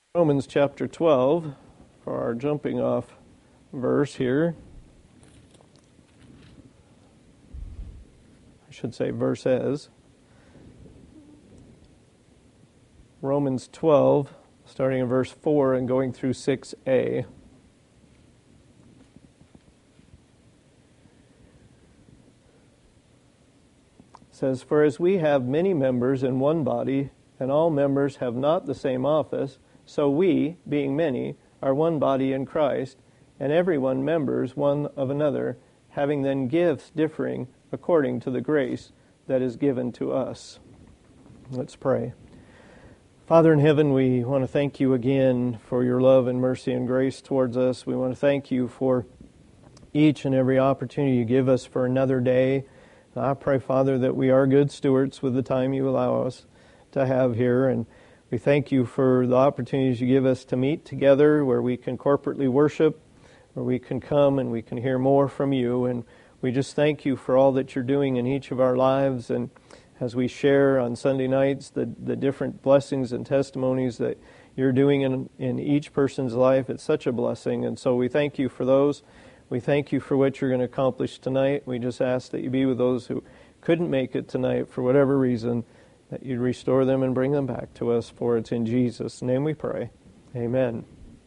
Romans chapter 12 for our jumping off verse here. I should say verses. Romans 12, starting in verse 4 and going through 6a. It says, "For as we have many members in one body, and all members have not the same office, so we, being many, are one body in Christ, and everyone members one of another, having then gifts differing according to the grace that is given to us." Let's pray. Father in heaven, we want to thank you again for your love and mercy and grace towards us. We want to thank you for each and every opportunity you give us for another day. I pray, Father, that we are good stewards with the time you allow us to have here, and we thank you for the opportunities you give us to meet together where we can corporately worship, where we can come and we can hear more from you. And we just thank you for all that you're doing in each of our lives. And as we share on Sunday nights the different blessings and testimonies that you're doing in each person's life, it's such a blessing. And so we thank you for those. We thank you for what you're going to accomplish tonight. We just ask that you be with those who couldn't make it tonight for whatever reason, that you'd restore them and bring them back to us, for it's in Jesus' name we pray. Amen.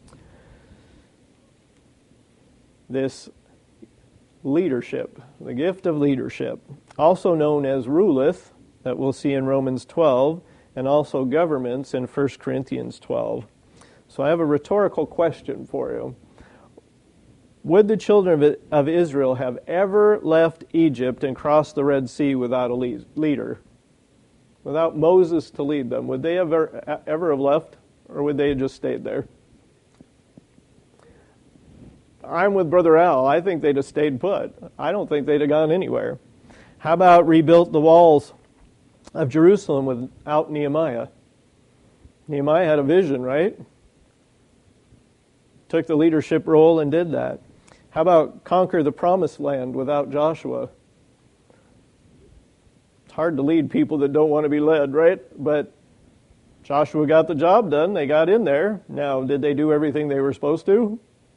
This leadership, the gift of leadership, also known as ruleth, that we'll see in Romans 12, and also governments in 1 Corinthians 12. So I have a rhetorical question for you. Would the children of Israel have ever left Egypt and crossed the Red Sea without a leader? Without Moses to lead them, would they ever have left, or would they have just stayed there? I'm with Brother Al. I think they'd have stayed put. I don't think they'd have gone anywhere. How about rebuilt the walls of Jerusalem without Nehemiah? Nehemiah had a vision, right? Took the leadership role and did that. How about conquer the promised land without Joshua? Hard to lead people that don't want to be led, right? But Joshua got the job done. They got in there. Now, did they do everything they were supposed to?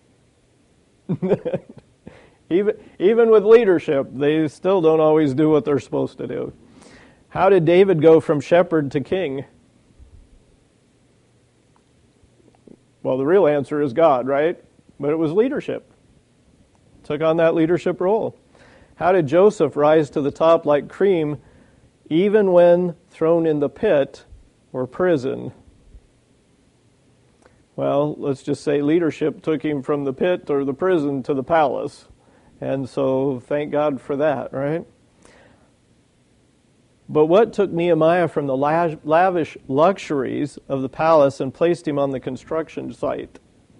Even with leadership, they still don't always do what they're supposed to do. How did David go from shepherd to king? Well, the real answer is God, right? But it was leadership. Took on that leadership role. How did Joseph rise to the top like cream, even when thrown in the pit or prison? Well, let's just say leadership took him from the pit or the prison to the palace. And so thank God for that, right? But what took Nehemiah from the lavish luxuries of the palace and placed him on the construction site?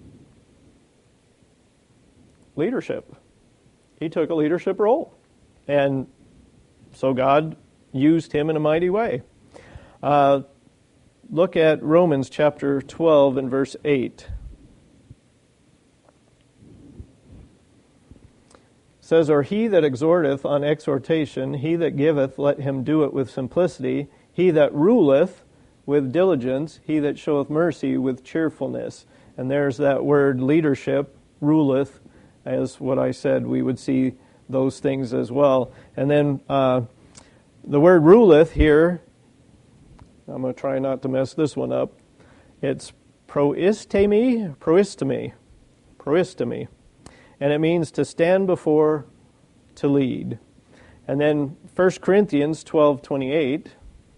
Leadership. He took a leadership role. And so God used him in a mighty way. Look at Romans chapter 12 and verse 8. It says, "Or he that exhorteth on exhortation, he that giveth, let him do it with simplicity. He that ruleth with diligence, he that showeth mercy with cheerfulness." And there's that word leadership, ruleth, as what I said, we would see those things as well. And then the word ruleth here, I'm going to try not to mess this one up. It's proistemi. And it means to stand before, to lead. And then 1 Corinthians 12:28.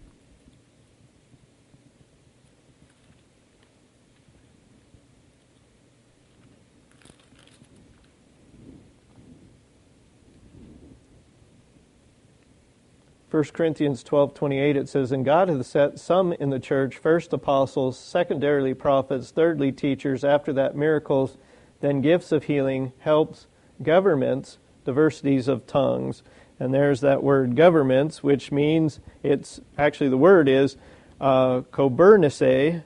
First Corinthians 12:28, it says, "And God hath set some in the church, first apostles, secondarily prophets, thirdly teachers, after that miracles, then gifts of healing, helps, governments, diversities of tongues." And there's that word governments, which means it's actually the word is kobernesis.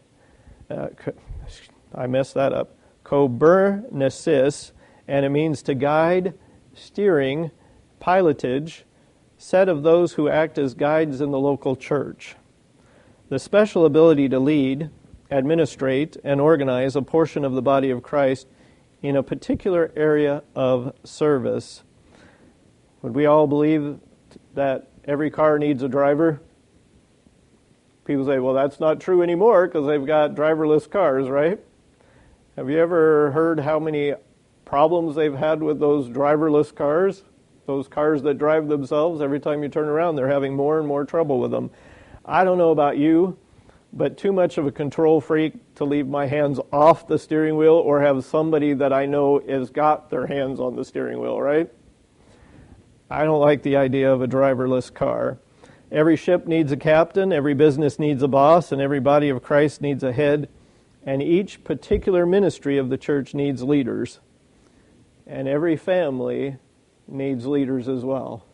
I messed that up. Kobernesis, and it means to guide, steering, pilotage, set of those who act as guides in the local church. The special ability to lead administrate, and organize a portion of the body of Christ in a particular area of service. Would we all believe that every car needs a driver? People say, well, that's not true anymore because they've got driverless cars, right? Have you ever heard how many problems they've had with those driverless cars? Those cars that drive themselves, every time you turn around, they're having more and more trouble with them. I don't know about you, but too much of a control freak to leave my hands off the steering wheel or have somebody that I know has got their hands on the steering wheel, right? I don't like the idea of a driverless car. Every ship needs a captain, every business needs a boss, and every body of Christ needs a head, and each particular ministry of the church needs leaders. And every family needs leaders as well.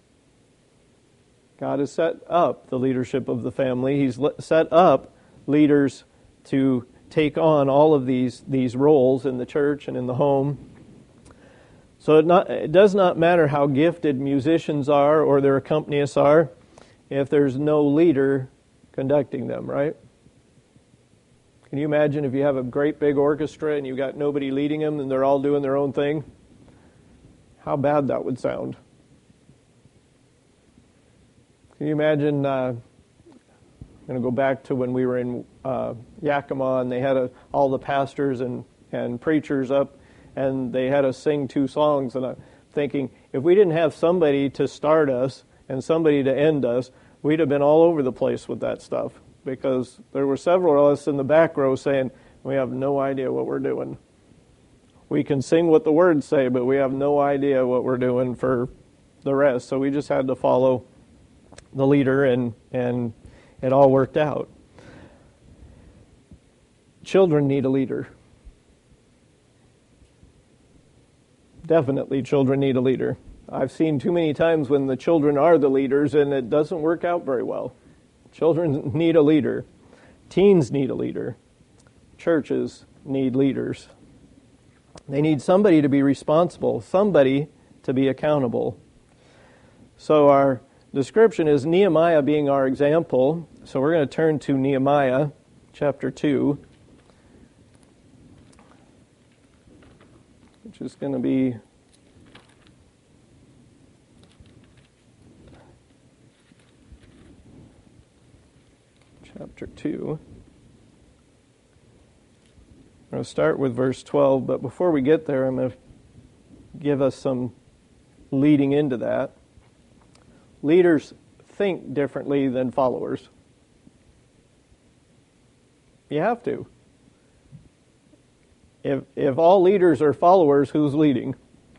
God has set up the leadership of the family. He's set up leaders to take on all of these roles in the church and in the home. So it does not matter how gifted musicians are or their accompanists are if there's no leader conducting them, right? Can you imagine if you have a great big orchestra and you got nobody leading them and they're all doing their own thing? How bad that would sound. Can you imagine, I'm going to go back to when we were in Yakima and they had all the pastors and preachers up and they had us sing 2 songs, and I'm thinking, if we didn't have somebody to start us and somebody to end us, we'd have been all over the place with that stuff, because there were several of us in the back row saying, we have no idea what we're doing. We can sing what the words say, but we have no idea what we're doing for the rest. So we just had to follow the leader, and it all worked out. Children need a leader. Definitely children need a leader. I've seen too many times when the children are the leaders and it doesn't work out very well. Children need a leader. Teens need a leader. Churches need leaders. They need somebody to be responsible, somebody to be accountable. So our description is Nehemiah being our example. So we're going to turn to Nehemiah chapter 2. Which is going to be chapter 2. I'm going to start with verse 12, but before we get there, I'm going to give us some leading into that. Leaders think differently than followers. You have to. If all leaders are followers, who's leading?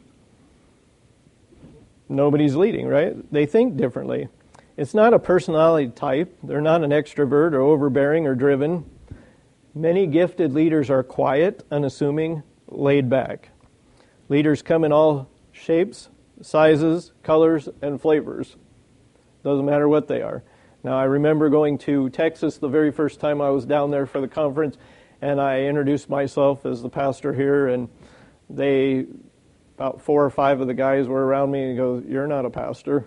Nobody's leading, right? They think differently. It's not a personality type. They're not an extrovert or overbearing or driven. Many gifted leaders are quiet, unassuming, laid back. Leaders come in all shapes, sizes, colors, and flavors. Doesn't matter what they are. Now, I remember going to Texas the very first time I was down there for the conference, and I introduced myself as the pastor here, and about 4 or 5 of the guys were around me, and he goes, "You're not a pastor."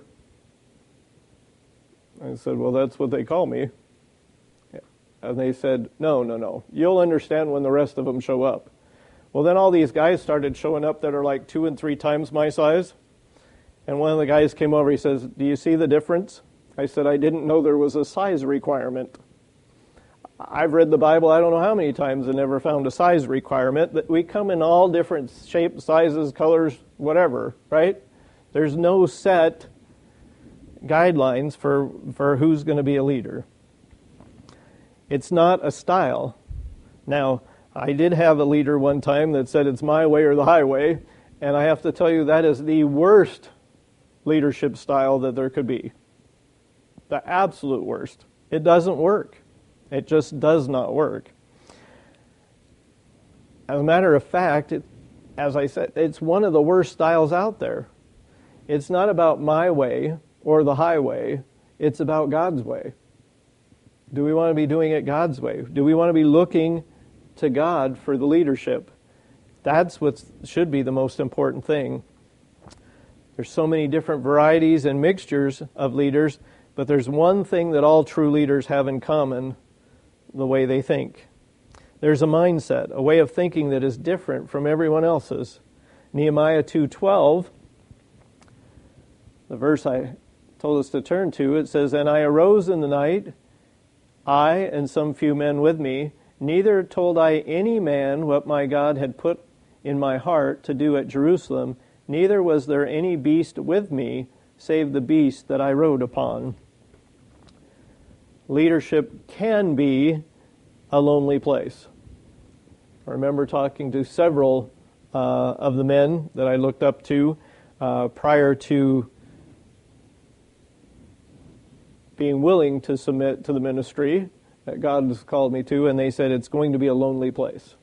I said, "Well, that's what they call me." And they said, No. You'll understand when the rest of them show up. Well, then all these guys started showing up that are like 2 and 3 times my size. And one of the guys came over, he says, "Do you see the difference?" I said, "I didn't know there was a size requirement." I've read the Bible I don't know how many times and never found a size requirement. That we come in all different shapes, sizes, colors, whatever, right? There's no set guidelines for who's going to be a leader. It's not a style. Now, I did have a leader one time that said it's my way or the highway, and I have to tell you that is the worst leadership style that there could be. The absolute worst. It doesn't work. It just does not work. As a matter of fact, as I said, it's one of the worst styles out there. It's not about my way or the highway. It's about God's way. Do we want to be doing it God's way? Do we want to be looking to God for the leadership? That's what should be the most important thing. There's so many different varieties and mixtures of leaders, but there's one thing that all true leaders have in common: the way they think. There's a mindset, a way of thinking that is different from everyone else's. Nehemiah 2:12, the verse I told us to turn to, it says, "And I arose in the night, I and some few men with me, neither told I any man what my God had put in my heart to do at Jerusalem, neither was there any beast with me, save the beast that I rode upon." Leadership can be a lonely place. I remember talking to several of the men that I looked up to prior to being willing to submit to the ministry that God has called me to, and they said it's going to be a lonely place.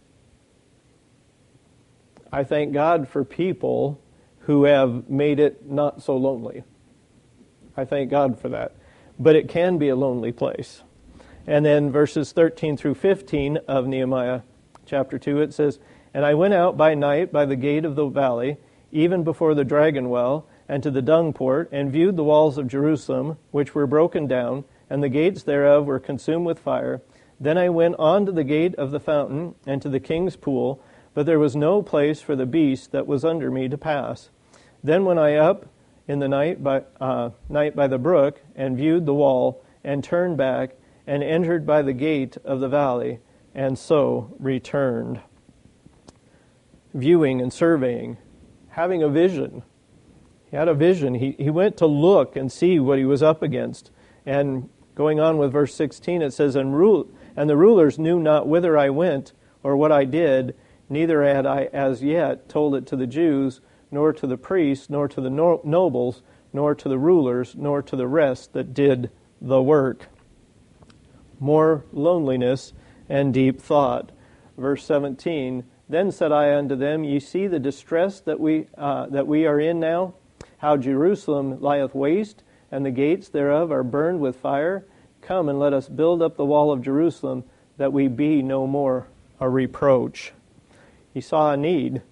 I thank God for people who have made it not so lonely. I thank God for that. But it can be a lonely place. And then verses 13 through 15 of Nehemiah chapter 2, it says, "And I went out by night by the gate of the valley, even before the dragon well, and to the dung port, and viewed the walls of Jerusalem, which were broken down, and the gates thereof were consumed with fire. Then I went on to the gate of the fountain, and to the king's pool, but there was no place for the beast that was under me to pass. Then went I up in the night by the brook, and viewed the wall, and turned back, and entered by the gate of the valley, and so returned." Viewing and surveying, having a vision. He had a vision. He went to look and see what he was up against. And going on with verse 16, it says, And the rulers knew not whither I went, or what I did, neither had I as yet told it to the Jews, nor to the priests, nor to the nobles, nor to the rulers, nor to the rest that did the work. More loneliness and deep thought. Verse 17, "Then said I unto them, Ye see the distress that we are in now, how Jerusalem lieth waste, and the gates thereof are burned with fire. Come and let us build up the wall of Jerusalem, that we be no more a reproach." He saw a need.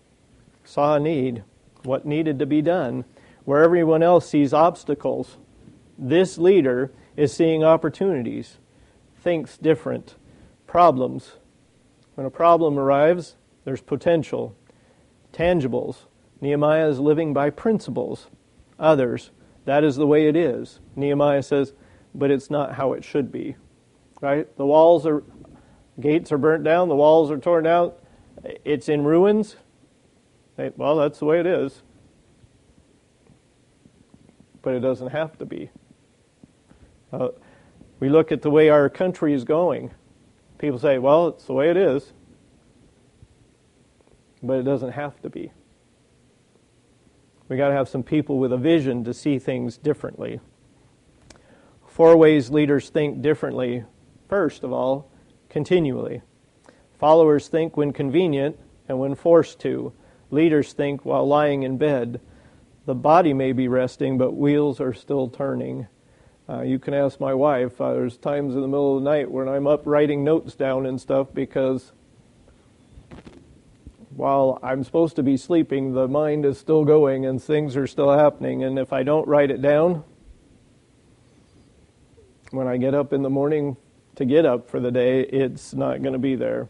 What needed to be done. Where everyone else sees obstacles, this leader is seeing opportunities, thinks different, problems. When a problem arrives, there's potential, tangibles. Nehemiah is living by principles. Others, that is the way it is. Nehemiah says, but it's not how it should be. Right? Gates are burnt down, the walls are torn out, it's in ruins. Well, that's the way it is. But it doesn't have to be. We look at the way our country is going. People say, well, it's the way it is. But it doesn't have to be. We got to have some people with a vision to see things differently. 4 ways leaders think differently. First of all, continually. Followers think when convenient and when forced to. Leaders think while lying in bed. The body may be resting, but wheels are still turning. You can ask my wife. There's times in the middle of the night when I'm up writing notes down and stuff because while I'm supposed to be sleeping, the mind is still going and things are still happening. And if I don't write it down, when I get up in the morning to get up for the day, it's not going to be there.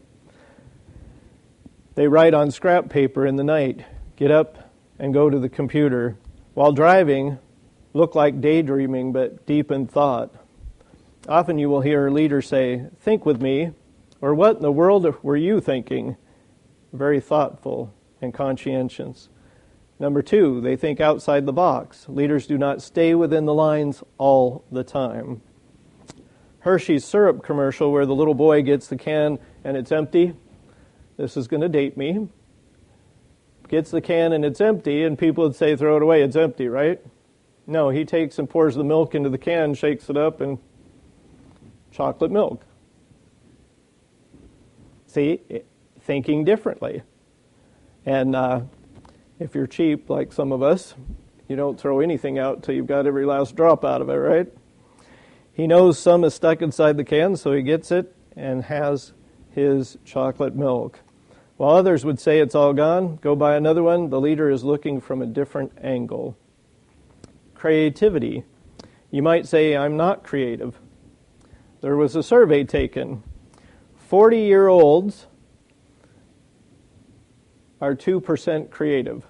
They write on scrap paper in the night, get up and go to the computer. While driving, look like daydreaming but deep in thought. Often you will hear leaders say, think with me, or what in the world were you thinking? Very thoughtful and conscientious. Number 2, they think outside the box. Leaders do not stay within the lines all the time. Hershey's syrup commercial where the little boy gets the can and it's empty. This is going to date me. Gets the can and it's empty, and people would say, throw it away, it's empty, right? No, he takes and pours the milk into the can, shakes it up, and chocolate milk. See, thinking differently. And if you're cheap, like some of us, you don't throw anything out till you've got every last drop out of it, right? He knows some is stuck inside the can, so he gets it and has his chocolate milk. While others would say it's all gone, go buy another one, the leader is looking from a different angle. Creativity. You might say, I'm not creative. There was a survey taken. 40-year-olds are 2% creative.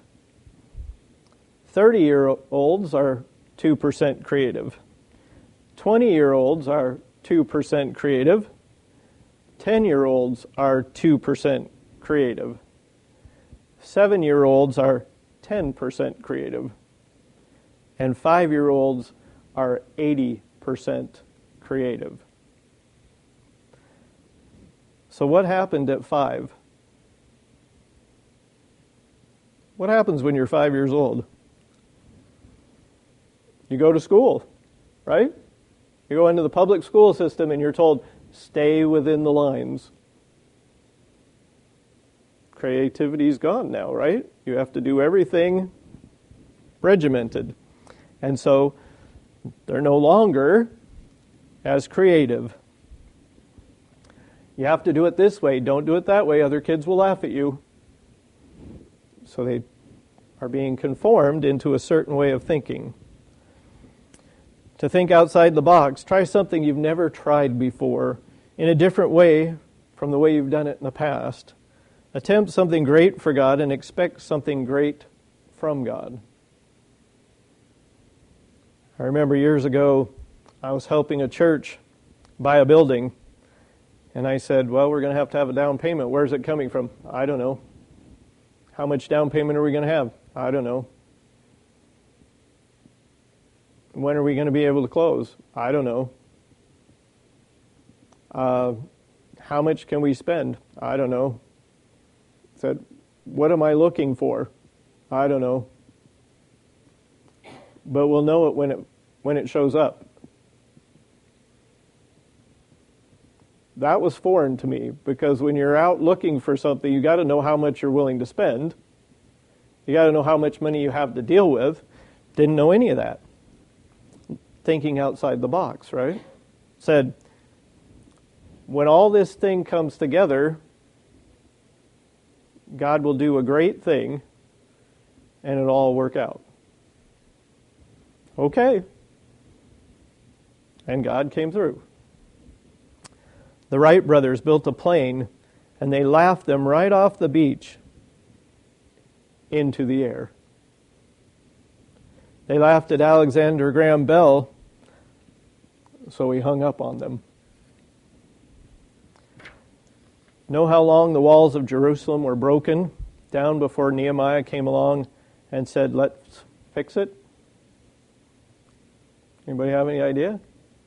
30-year-olds are 2% creative. 20-year-olds are 2% creative. 10-year-olds are 2% creative. 7-year-olds are 10% creative. And 5-year-olds are 80% creative. So what happened at 5? What happens when you're 5 years old? You go to school, right? You go into the public school system and you're told, stay within the lines. Creativity's gone now, right? You have to do everything regimented. And so they're no longer as creative. You have to do it this way. Don't do it that way. Other kids will laugh at you. So they are being conformed into a certain way of thinking. To think outside the box, try something you've never tried before in a different way from the way you've done it in the past. Attempt something great for God and expect something great from God. I remember years ago, I was helping a church buy a building, and I said, well, we're going to have a down payment. Where's it coming from? I don't know. How much down payment are we going to have? I don't know. When are we going to be able to close? I don't know. How much can we spend? I don't know. I said, what am I looking for? I don't know. But we'll know it when it shows up. That was foreign to me, because when you're out looking for something, you got to know how much you're willing to spend. You got to know how much money you have to deal with. Didn't know any of that. Thinking outside the box, right? Said, when all this thing comes together, God will do a great thing, and it'll all work out. Okay. And God came through. The Wright brothers built a plane, and they laughed them right off the beach into the air. They laughed at Alexander Graham Bell, so he hung up on them. Know how long the walls of Jerusalem were broken down before Nehemiah came along and said, let's fix it? Anybody have any idea?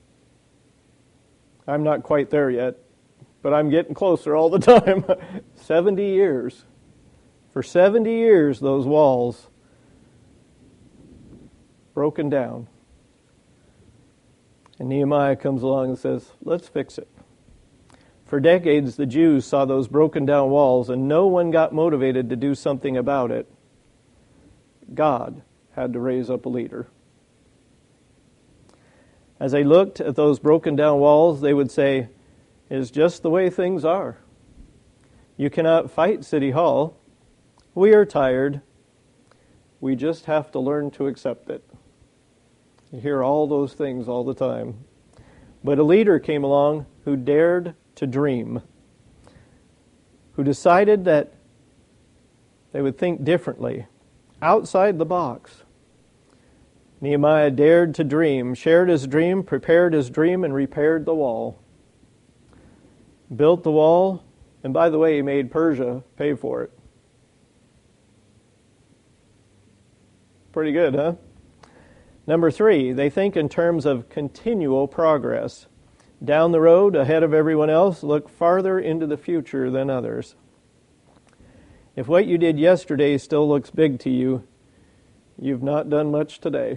I'm not quite there yet, but I'm getting closer all the time. 70 years. For 70 years, those walls broken down. And Nehemiah comes along and says, let's fix it. For decades, the Jews saw those broken down walls, and no one got motivated to do something about it. God had to raise up a leader. As they looked at those broken down walls, they would say, it's just the way things are. You cannot fight City Hall. We are tired. We just have to learn to accept it. You hear all those things all the time. But a leader came along who dared to dream, who decided that they would think differently, outside the box. Nehemiah dared to dream, shared his dream, prepared his dream, and repaired the wall. Built the wall, and by the way, he made Persia pay for it. Pretty good, huh? Number 3, they think in terms of continual progress. Down the road, ahead of everyone else, look farther into the future than others. If what you did yesterday still looks big to you, you've not done much today.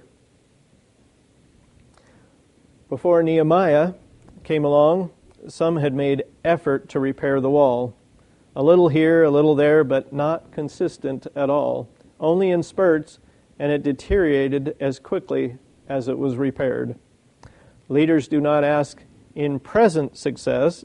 Before Nehemiah came along, some had made effort to repair the wall. A little here, a little there, but not consistent at all. Only in spurts, and it deteriorated as quickly as it was repaired. Leaders do not bask in present success.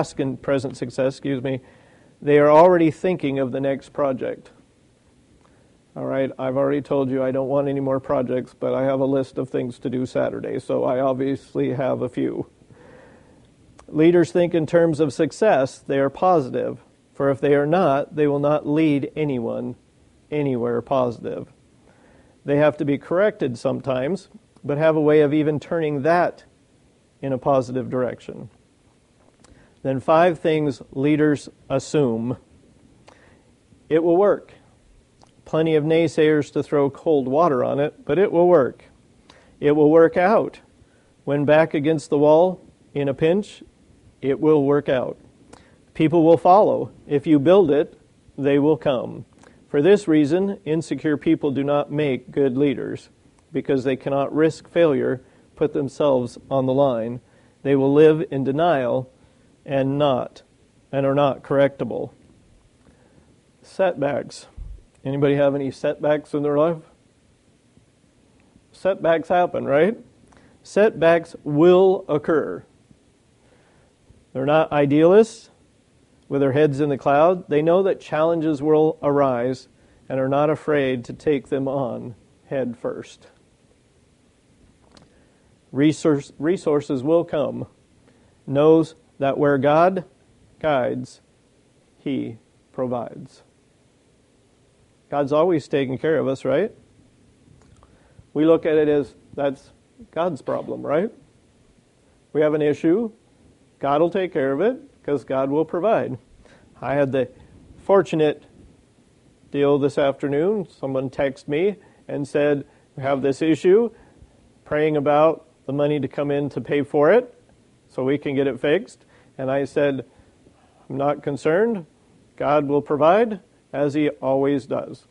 They are already thinking of the next project. All right, I've already told you I don't want any more projects, but I have a list of things to do Saturday, so I obviously have a few. Leaders think in terms of success. They are positive. For if they are not, they will not lead anyone anywhere positive. They have to be corrected sometimes, but have a way of even turning that in a positive direction. Then 5 things leaders assume. It will work. Plenty of naysayers to throw cold water on it, but it will work. It will work out. When back against the wall in a pinch, it will work out. People will follow. If you build it, they will come. For this reason, insecure people do not make good leaders, because they cannot risk failure, put themselves on the line. They will live in denial and are not correctable. Setbacks. Anybody have any setbacks in their life? Setbacks happen, right? Setbacks will occur. They're not idealists with their heads in the cloud. They know that challenges will arise and are not afraid to take them on head first. Resources will come. Knows that where God guides, He provides. God's always taking care of us, right? We look at it as that's God's problem, right? We have an issue. God will take care of it because God will provide. I had the fortunate deal this afternoon. Someone texted me and said, we have this issue, praying about the money to come in to pay for it so we can get it fixed. And I said, I'm not concerned. God will provide as He always does.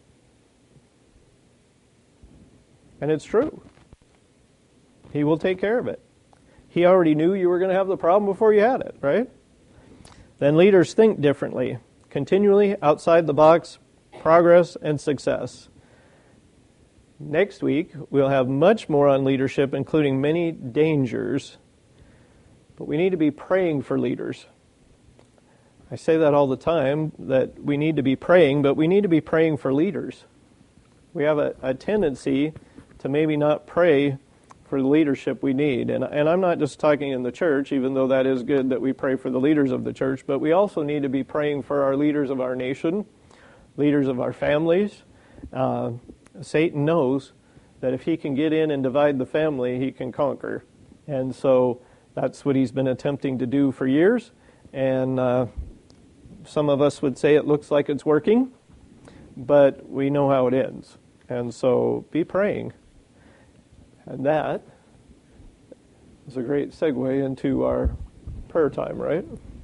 And it's true. He will take care of it. He already knew you were going to have the problem before you had it, right? Then leaders think differently, continually outside the box, progress and success. Next week, we'll have much more on leadership, including many dangers. But we need to be praying for leaders. I say that all the time, that we need to be praying, but we need to be praying for leaders. We have a tendency to maybe not pray for the leadership we need. And I'm not just talking in the church, even though that is good that we pray for the leaders of the church, but we also need to be praying for our leaders of our nation, leaders of our families. Satan knows that if he can get in and divide the family, he can conquer. And so that's what he's been attempting to do for years. And some of us would say it looks like it's working, but we know how it ends. And so be praying. And that is a great segue into our prayer time, right?